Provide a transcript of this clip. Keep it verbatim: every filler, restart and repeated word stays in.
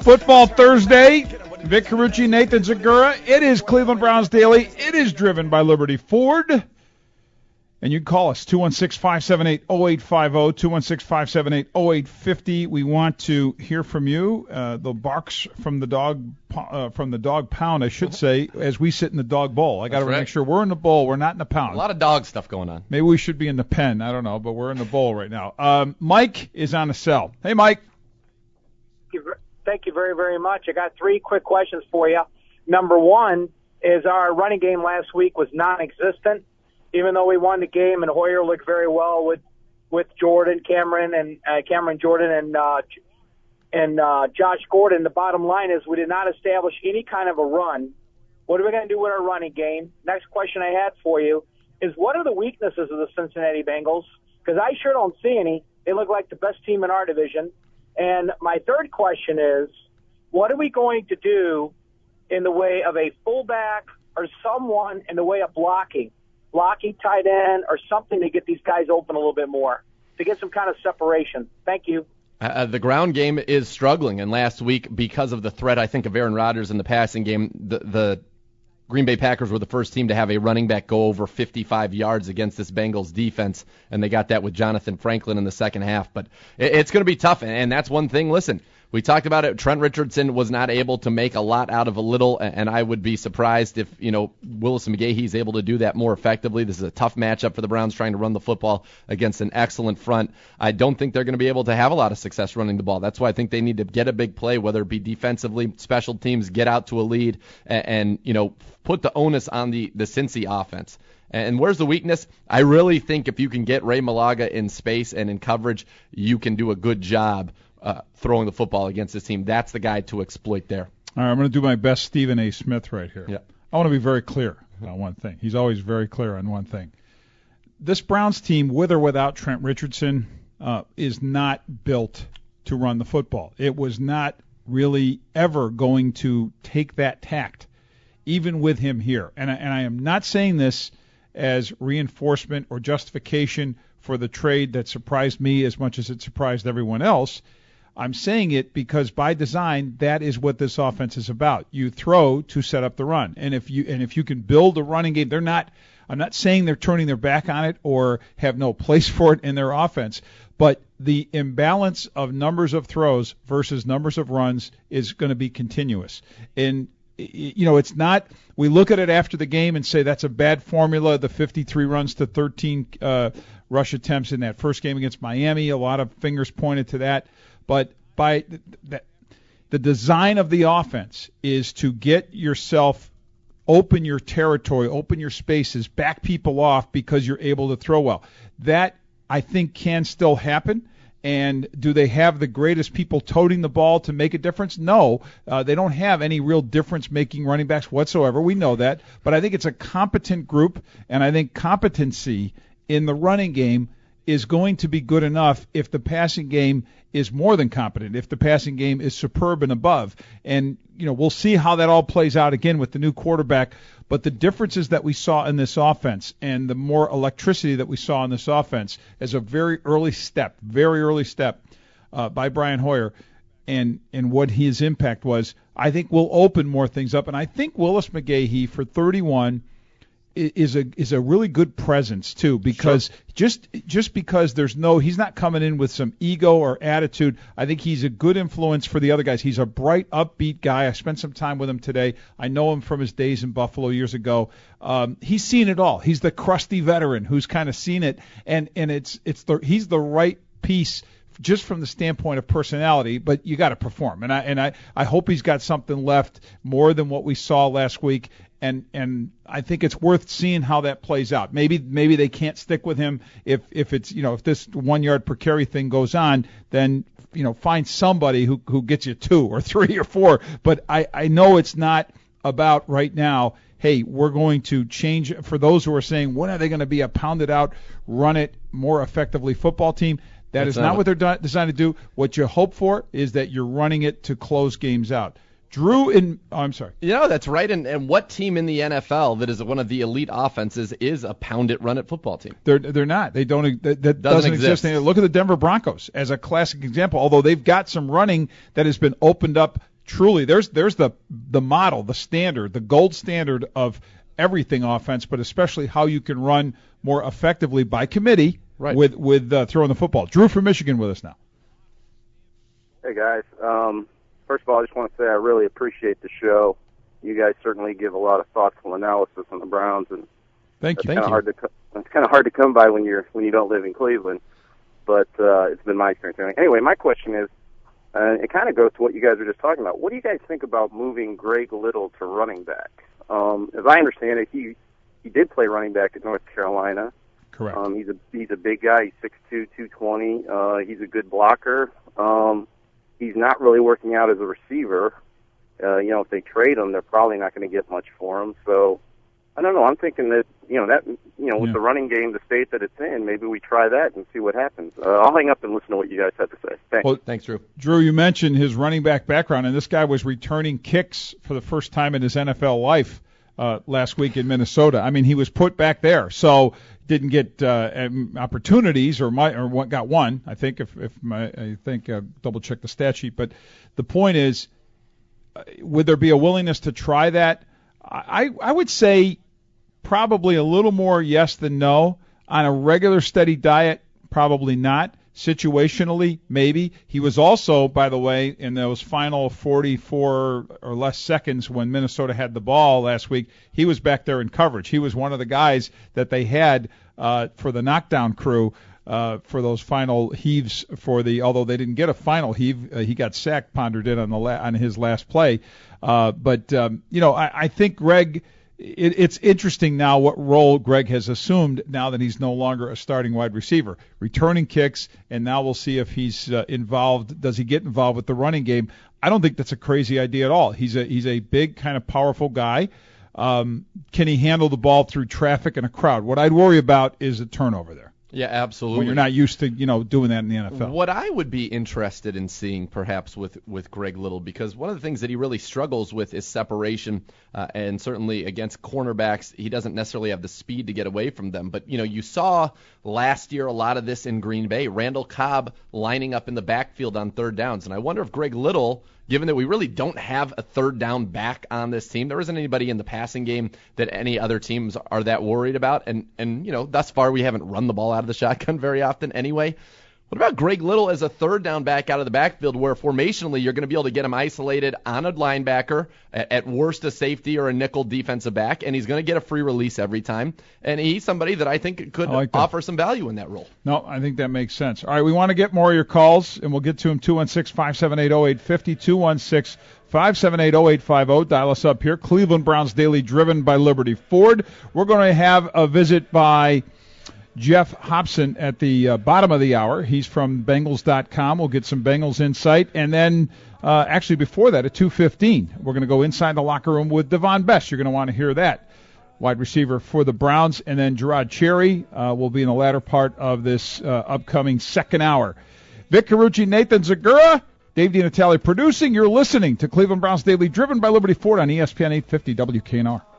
Football Thursday. Vic Carucci, Nathan Zagura. It is Cleveland Browns Daily. It is driven by Liberty Ford. And you can call us, two one six, five seven eight, zero eight five zero, two one six, five seven eight, zero eight five zero. We want to hear from you. Uh, the barks from the dog uh, from the dog pound, I should say, as we sit in the dog bowl. I got to right. make sure we're in the bowl. We're not in the pound. A lot of dog stuff going on. Maybe we should be in the pen. I don't know, but we're in the bowl right now. Um, Mike is on the cell. Hey, Mike. Thank you very, very much. I got three quick questions for you. Number one is our running game last week was non-existent. Even though we won the game and Hoyer looked very well with with Jordan, Cameron, and uh, Cameron Jordan and uh, and uh, Josh Gordon, the bottom line is we did not establish any kind of a run. What are we going to do with our running game? Next question I had for you is what are the weaknesses of the Cincinnati Bengals? Because I sure don't see any. They look like the best team in our division. And my third question is, what are we going to do in the way of a fullback or someone in the way of blocking? Blocking tight end or something to get these guys open a little bit more, to get some kind of separation. Thank you. Uh, the ground game is struggling, and last week, because of the threat, I think, of Aaron Rodgers in the passing game, the, the Green Bay Packers were the first team to have a running back go over fifty-five yards against this Bengals defense, and they got that with Jonathan Franklin in the second half. But it, it's going to be tough, and that's one thing. Listen, we talked about it. Trent Richardson was not able to make a lot out of a little, and I would be surprised if, you know, Willis McGahee is able to do that more effectively. This is a tough matchup for the Browns trying to run the football against an excellent front. I don't think they're going to be able to have a lot of success running the ball. That's why I think they need to get a big play, whether it be defensively, special teams, get out to a lead, and, and you know, put the onus on the, the Cincy offense. And where's the weakness? I really think if you can get Ray Malaga in space and in coverage, you can do a good job Uh, throwing the football against this team. That's the guy to exploit there. All right, I'm going to do my best Stephen A. Smith right here. Yeah. I want to be very clear on one thing. He's always very clear on one thing. This Browns team, with or without Trent Richardson, uh, is not built to run the football. It was not really ever going to take that tact, even with him here. And I, and I am not saying this as reinforcement or justification for the trade that surprised me as much as it surprised everyone else. I'm saying it because by design, that is what this offense is about. You throw to set up the run. And if you and if you can build a running game, they're not I'm not saying they're turning their back on it or have no place for it in their offense, but the imbalance of numbers of throws versus numbers of runs is going to be continuous. And you know, it's not, we look at it after the game and say that's a bad formula, the fifty-three runs to thirteen uh, rush attempts in that first game against Miami. A lot of fingers pointed to that. But by th- th- the design of the offense is to get yourself, open your territory, open your spaces, back people off because you're able to throw well. That, I think, can still happen. And do they have the greatest people toting the ball to make a difference? No, uh, they don't have any real difference-making running backs whatsoever. We know that. But I think it's a competent group, and I think competency in the running game is going to be good enough if the passing game is more than competent, if the passing game is superb and above. And, you know, we'll see how that all plays out again with the new quarterback. But the differences that we saw in this offense and the more electricity that we saw in this offense as a very early step, very early step uh, by Brian Hoyer and, and what his impact was, I think will open more things up. And I think Willis McGahee for thirty-one is a is a really good presence too, because sure. just just because there's no he's not coming in with some ego or attitude. I think he's a good influence for the other guys. He's a bright, upbeat guy. I spent some time with him today. I know him from his days in Buffalo years ago. Um, he's seen it all. He's the crusty veteran who's kind of seen it, and and it's it's the he's the right piece just from the standpoint of personality, but you got to perform. And I and I, I hope he's got something left more than what we saw last week. And and I think it's worth seeing how that plays out. Maybe maybe they can't stick with him if if it's you know if this one yard per carry thing goes on, then you know find somebody who who gets you two or three or four. But I I know it's not about right now. Hey, we're going to change. For those who are saying, when are they going to be a pounded out, run it more effectively football team? That That's is not what they're do- designed to do. What you hope for is that you're running it to close games out. Drew in oh, I'm sorry. You know, that's right. And, and what team in the N F L that is one of the elite offenses is a pound it, run it football team? They're they're not. They don't. That, that doesn't, doesn't exist. exist. Look at the Denver Broncos as a classic example. Although they've got some running that has been opened up truly, there's there's the the model, the standard, the gold standard of everything offense, but especially how you can run more effectively by committee right. with with uh, throwing the football. Drew from Michigan with us now. Hey guys, um, first of all, I just want to say I really appreciate the show. You guys certainly give a lot of thoughtful analysis on the Browns, and thank you. It's Thank you. Hard to, it's kind of hard to come by when you're when you don't live in Cleveland, but uh, it's been my experience. Anyway, my question is, uh, it kind of goes to what you guys were just talking about. What do you guys think about moving Greg Little to running back? Um, as I understand it, he he did play running back at North Carolina. Correct. Um, he's a he's a big guy. He's six two, two twenty. Uh, he's a good blocker. Um, he's not really working out as a receiver. Uh, you know, if they trade him, they're probably not going to get much for him. So, I don't know. I'm thinking that, you know, that, you know, with yeah. the running game, the state that it's in, maybe we try that and see what happens. Uh, I'll hang up and listen to what you guys have to say. Thanks. Well, Thanks, Drew. Drew, you mentioned his running back background, and this guy was returning kicks for the first time in his N F L life uh, last week in Minnesota. I mean, he was put back there, so didn't get uh, opportunities, or my, or what got one. I think if if my I think uh, double check the stat sheet, but the point is, uh, would there be a willingness to try that? I I would say probably a little more yes than no. On a regular steady diet, probably not. Situationally, maybe. He was also, by the way, in those final forty-four or less seconds when Minnesota had the ball last week, he was back there in coverage. He was one of the guys that they had uh, for the knockdown crew uh, for those final heaves for the, although they didn't get a final heave, uh, he got sacked, Ponder did on the la- on his last play. Uh, but, um, you know, I, I think Greg, It, it's interesting now what role Greg has assumed now that he's no longer a starting wide receiver, returning kicks, and now we'll see if he's uh, involved. Does he get involved with the running game? I don't think that's a crazy idea at all. He's a he's a big, kind of powerful guy. Um, can he handle the ball through traffic and a crowd? What I'd worry about is a turnover there. Yeah, absolutely. When you're not used to, you know, doing that in the N F L. What I would be interested in seeing, perhaps, with, with Greg Little, because one of the things that he really struggles with is separation, uh, and certainly against cornerbacks, he doesn't necessarily have the speed to get away from them. But, you know, you saw last year a lot of this in Green Bay. Randall Cobb lining up in the backfield on third downs. And I wonder if Greg Little, given that we really don't have a third down back on this team, there isn't anybody in the passing game that any other teams are that worried about. And, and you know, thus far we haven't run the ball out of the shotgun very often anyway. What about Greg Little as a third down back out of the backfield where formationally you're going to be able to get him isolated on a linebacker, at, at worst a safety or a nickel defensive back, and he's going to get a free release every time. And he's somebody that I think could I like that. offer some value in that role. No, I think that makes sense. All right, we want to get more of your calls, and we'll get to them, two one six, five seven eight, oh eight five oh, two one six, five seven eight, oh eight five oh. Dial us up here. Cleveland Browns Daily, driven by Liberty Ford. We're going to have a visit by Jeff Hobson at the uh, bottom of the hour. He's from Bengals dot com. We'll get some Bengals insight. And then, uh, actually before that, at two fifteen, we're going to go inside the locker room with Devon Best. You're going to want to hear that. Wide receiver for the Browns. And then Gerard Cherry uh, will be in the latter part of this uh, upcoming second hour. Vic Carucci, Nathan Zagura, Dave DiNatale producing. You're listening to Cleveland Browns Daily, driven by Liberty Ford on E S P N eight fifty W K N R.